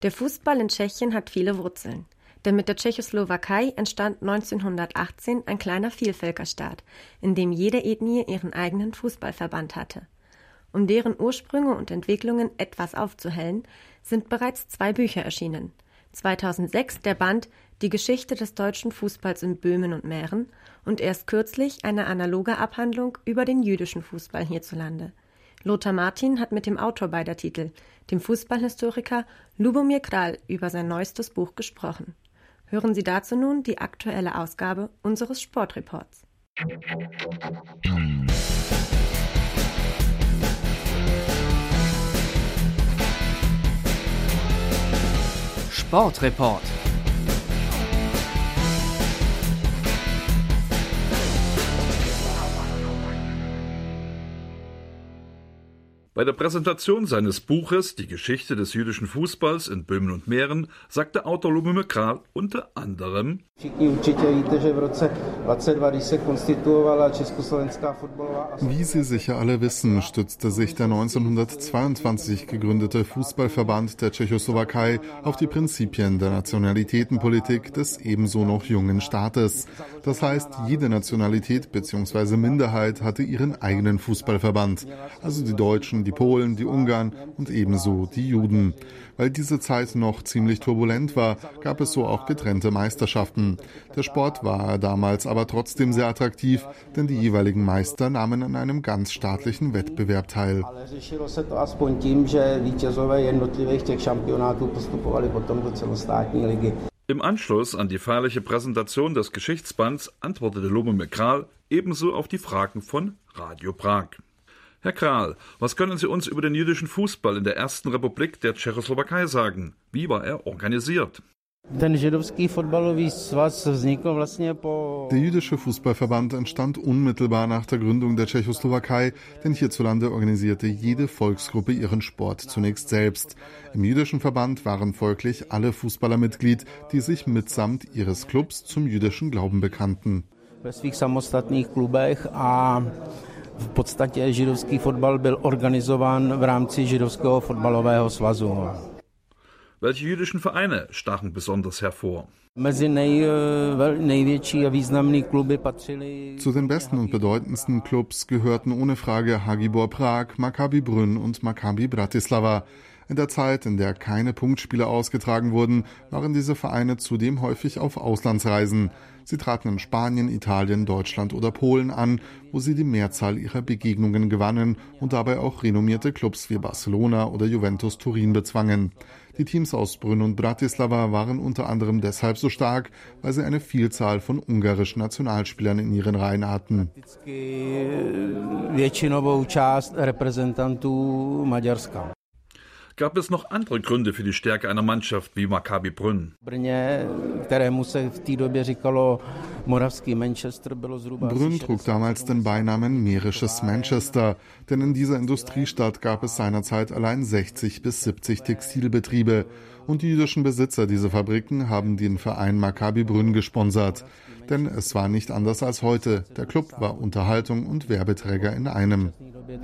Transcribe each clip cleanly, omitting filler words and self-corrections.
Der Fußball in Tschechien hat viele Wurzeln. Denn mit der Tschechoslowakei entstand 1918 ein kleiner Vielvölkerstaat, in dem jede Ethnie ihren eigenen Fußballverband hatte. Um deren Ursprünge und Entwicklungen etwas aufzuhellen, sind bereits 2 Bücher erschienen. 2006 der Band Die Geschichte des deutschen Fußballs in Böhmen und Mähren und erst kürzlich eine analoge Abhandlung über den jüdischen Fußball hierzulande. Lothar Martin hat mit dem Autor beider Titel, dem Fußballhistoriker Lubomir Král, über sein neuestes Buch gesprochen. Hören Sie dazu nun die aktuelle Ausgabe unseres Sportreports. Sportreport. Bei der Präsentation seines Buches Die Geschichte des jüdischen Fußballs in Böhmen und Mähren sagte Autor Lubomir Král unter anderem: Wie Sie sicher alle wissen, stützte sich der 1922 gegründete Fußballverband der Tschechoslowakei auf die Prinzipien der Nationalitätenpolitik des ebenso noch jungen Staates. Das heißt, jede Nationalität bzw. Minderheit hatte ihren eigenen Fußballverband, also die Deutschen, die Polen, die Ungarn und ebenso die Juden. Weil diese Zeit noch ziemlich turbulent war, gab es so auch getrennte Meisterschaften. Der Sport war damals aber trotzdem sehr attraktiv, denn die jeweiligen Meister nahmen an einem ganzstaatlichen Wettbewerb teil. Im Anschluss an die feierliche Präsentation des Geschichtsbands antwortete Lubomir Král ebenso auf die Fragen von Radio Prag. Herr Král, was können Sie uns über den jüdischen Fußball in der ersten Republik der Tschechoslowakei sagen? Wie war er organisiert? Der jüdische Fußballverband entstand unmittelbar nach der Gründung der Tschechoslowakei, denn hierzulande organisierte jede Volksgruppe ihren Sport zunächst selbst. Im jüdischen Verband waren folglich alle Fußballer Mitglied, die sich mitsamt ihres Clubs zum jüdischen Glauben bekannten. V podstatě židovský fotbal byl organizován v rámci Židovského fotbalového svazu. Welche jüdischen Vereine stachen besonders hervor? Zu den besten und bedeutendsten Clubs gehörten ohne Frage Hagibor Prag, Maccabi Brünn und Maccabi Bratislava. In der Zeit, in der keine Punktspiele ausgetragen wurden, waren diese Vereine zudem häufig auf Auslandsreisen. Sie traten in Spanien, Italien, Deutschland oder Polen an, wo sie die Mehrzahl ihrer Begegnungen gewannen und dabei auch renommierte Clubs wie Barcelona oder Juventus Turin bezwangen. Die Teams aus Brünn und Bratislava waren unter anderem deshalb so stark, weil sie eine Vielzahl von ungarischen Nationalspielern in ihren Reihen hatten. Gab es noch andere Gründe für die Stärke einer Mannschaft wie Maccabi Brünn? Brünn trug damals den Beinamen mährisches Manchester, denn in dieser Industriestadt gab es seinerzeit allein 60 bis 70 Textilbetriebe. Und die jüdischen Besitzer dieser Fabriken haben den Verein Maccabi Brünn gesponsert. Denn es war nicht anders als heute. Der Club war Unterhaltung und Werbeträger in einem.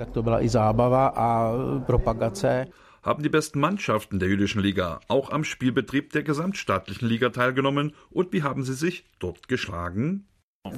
Haben die besten Mannschaften der jüdischen Liga auch am Spielbetrieb der gesamtstaatlichen Liga teilgenommen und wie haben sie sich dort geschlagen? Es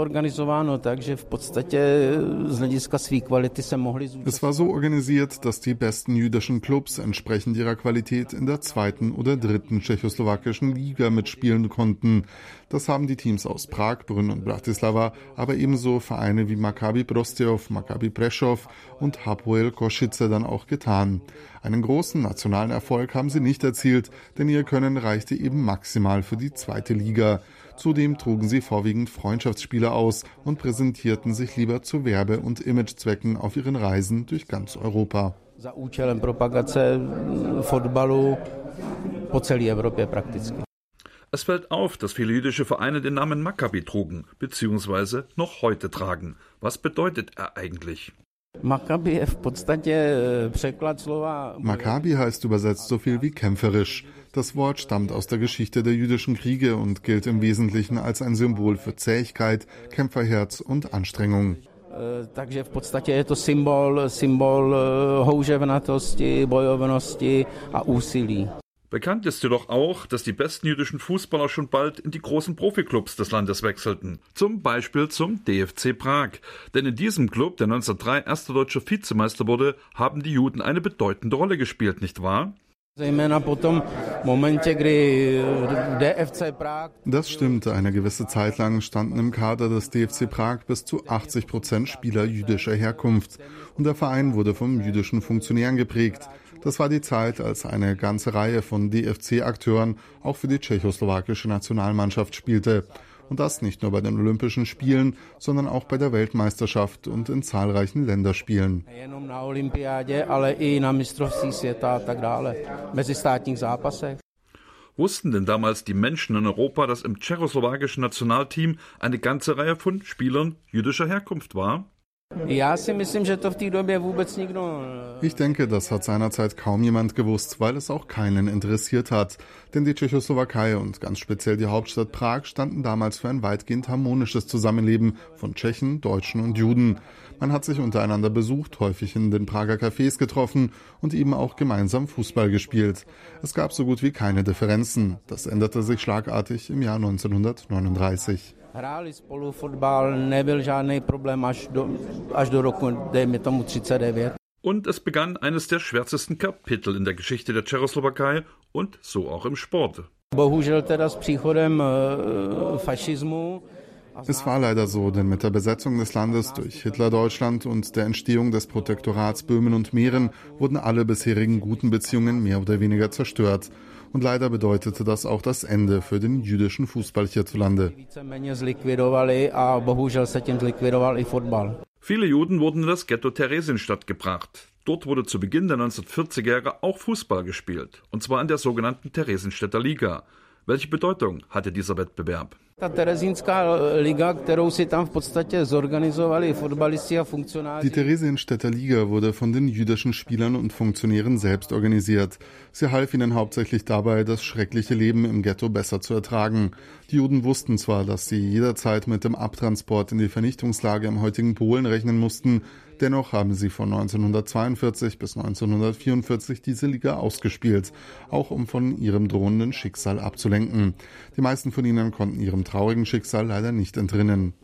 war so organisiert, dass die besten jüdischen Clubs entsprechend ihrer Qualität in der 2. oder 3. tschechoslowakischen Liga mitspielen konnten. Das haben die Teams aus Prag, Brünn und Bratislava, aber ebenso Vereine wie Maccabi Prostějov, Maccabi Prešov und Hapoel Košice dann auch getan. Einen großen nationalen Erfolg haben sie nicht erzielt, denn ihr Können reichte eben maximal für die 2. Liga. Zudem trugen sie vorwiegend Freundschaftsspiele aus und präsentierten sich lieber zu Werbe- und Imagezwecken auf ihren Reisen durch ganz Europa. Es fällt auf, dass viele jüdische Vereine den Namen Maccabi trugen, beziehungsweise noch heute tragen. Was bedeutet er eigentlich? Maccabi heißt übersetzt so viel wie kämpferisch. Das Wort stammt aus der Geschichte der jüdischen Kriege und gilt im Wesentlichen als ein Symbol für Zähigkeit, Kämpferherz und Anstrengung. Takže v podstatě je to symbol houževnatosti, bojovnosti a úsilí. Bekannt ist jedoch auch, dass die besten jüdischen Fußballer schon bald in die großen Profiklubs des Landes wechselten. Zum Beispiel zum DFC Prag. Denn in diesem Club, der 1903 erster deutscher Vizemeister wurde, haben die Juden eine bedeutende Rolle gespielt, nicht wahr? Das stimmt. Eine gewisse Zeit lang standen im Kader des DFC Prag bis zu 80% Spieler jüdischer Herkunft. Und der Verein wurde vom jüdischen Funktionären geprägt. Das war die Zeit, als eine ganze Reihe von DFC-Akteuren auch für die tschechoslowakische Nationalmannschaft spielte. Und das nicht nur bei den Olympischen Spielen, sondern auch bei der Weltmeisterschaft und in zahlreichen Länderspielen. Wussten denn damals die Menschen in Europa, dass im tschechoslowakischen Nationalteam eine ganze Reihe von Spielern jüdischer Herkunft war? Ich denke, das hat seinerzeit kaum jemand gewusst, weil es auch keinen interessiert hat. Denn die Tschechoslowakei und ganz speziell die Hauptstadt Prag standen damals für ein weitgehend harmonisches Zusammenleben von Tschechen, Deutschen und Juden. Man hat sich untereinander besucht, häufig in den Prager Cafés getroffen und eben auch gemeinsam Fußball gespielt. Es gab so gut wie keine Differenzen. Das änderte sich schlagartig im Jahr 1939. Hráli spolu fotbal, nebyl žádný problém až do roku, dejme tomu 39. Und es begann eines der schwärzesten Kapitel in der Geschichte der Tschechoslowakei und so auch im Sport. Bohužel teda s příchodem fašismu. Es war leider so, denn mit der Besetzung des Landes durch Hitler-Deutschland und der Entstehung des Protektorats Böhmen und Mähren wurden alle bisherigen guten Beziehungen mehr oder weniger zerstört. Und leider bedeutete das auch das Ende für den jüdischen Fußball hierzulande. Viele Juden wurden in das Ghetto Theresienstadt gebracht. Dort wurde zu Beginn der 1940er Jahre auch Fußball gespielt, und zwar in der sogenannten Theresienstädter Liga. Welche Bedeutung hatte dieser Wettbewerb? Die Theresienstädter Liga wurde von den jüdischen Spielern und Funktionären selbst organisiert. Sie half ihnen hauptsächlich dabei, das schreckliche Leben im Ghetto besser zu ertragen. Die Juden wussten zwar, dass sie jederzeit mit dem Abtransport in die Vernichtungslager im heutigen Polen rechnen mussten, dennoch haben sie von 1942 bis 1944 diese Liga ausgespielt, auch um von ihrem drohenden Schicksal abzulenken. Die meisten von ihnen konnten ihrem traurigen Schicksal leider nicht entrinnen.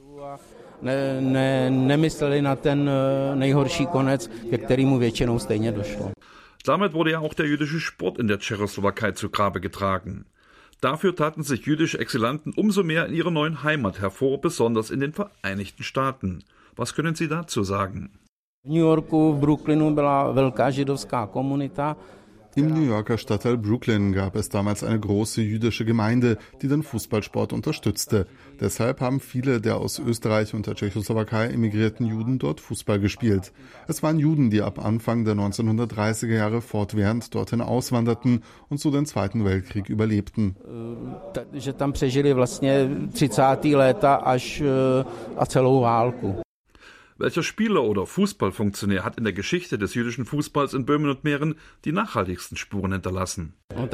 Damit wurde ja auch der jüdische Sport in der Tschechoslowakei zu Grabe getragen. Dafür taten sich jüdische Exilanten umso mehr in ihrer neuen Heimat hervor, besonders in den Vereinigten Staaten. Was können Sie dazu sagen? V New Yorku, v Brooklynu byla velká židovská komunita. Im New Yorker Stadtteil Brooklyn gab es damals eine große jüdische Gemeinde, die den Fußballsport unterstützte. Deshalb haben viele der aus Österreich und der Tschechoslowakei emigrierten Juden dort Fußball gespielt. Es waren Juden, die ab Anfang der 1930er Jahre fortwährend dorthin auswanderten und so den Zweiten Weltkrieg überlebten. Že tam přežili vlastně 30. léta až a celou válku. Welcher Spieler oder Fußballfunktionär hat in der Geschichte des jüdischen Fußballs in Böhmen und Mähren die nachhaltigsten Spuren hinterlassen?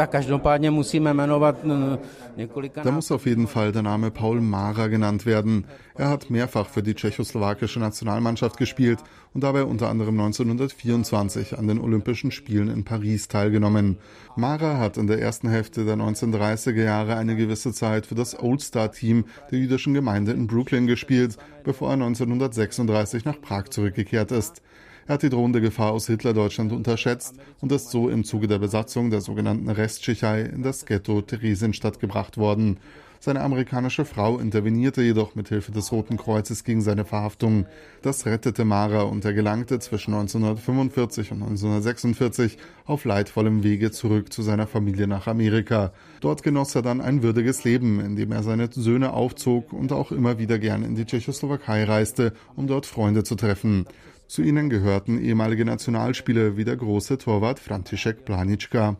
Da muss auf jeden Fall der Name Paul Mára genannt werden. Er hat mehrfach für die tschechoslowakische Nationalmannschaft gespielt und dabei unter anderem 1924 an den Olympischen Spielen in Paris teilgenommen. Mára hat in der ersten Hälfte der 1930er Jahre eine gewisse Zeit für das Old-Star-Team der jüdischen Gemeinde in Brooklyn gespielt, bevor er 1936 nach Prag zurückgekehrt ist. Er hat die drohende Gefahr aus Hitler-Deutschland unterschätzt und ist so im Zuge der Besatzung der sogenannten Resttschechei in das Ghetto Theresienstadt gebracht worden. Seine amerikanische Frau intervenierte jedoch mit Hilfe des Roten Kreuzes gegen seine Verhaftung. Das rettete Mára und er gelangte zwischen 1945 und 1946 auf leidvollem Wege zurück zu seiner Familie nach Amerika. Dort genoss er dann ein würdiges Leben, in dem er seine Söhne aufzog und auch immer wieder gern in die Tschechoslowakei reiste, um dort Freunde zu treffen. Zu ihnen gehörten ehemalige Nationalspieler wie der große Torwart František Plánička.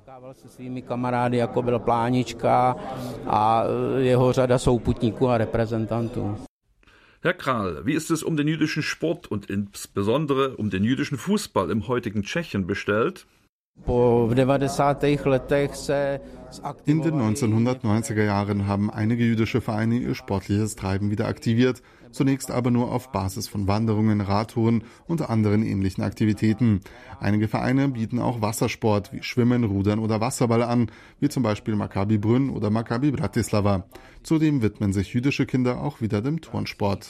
Herr Král, wie ist es um den jüdischen Sport und insbesondere um den jüdischen Fußball im heutigen Tschechien bestellt? In den 1990er Jahren haben einige jüdische Vereine ihr sportliches Treiben wieder aktiviert, zunächst aber nur auf Basis von Wanderungen, Radtouren und anderen ähnlichen Aktivitäten. Einige Vereine bieten auch Wassersport wie Schwimmen, Rudern oder Wasserball an, wie zum Beispiel Maccabi Brünn oder Maccabi Bratislava. Zudem widmen sich jüdische Kinder auch wieder dem Turnsport.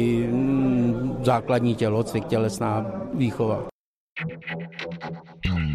Základní tělocvik, tělesná výchova.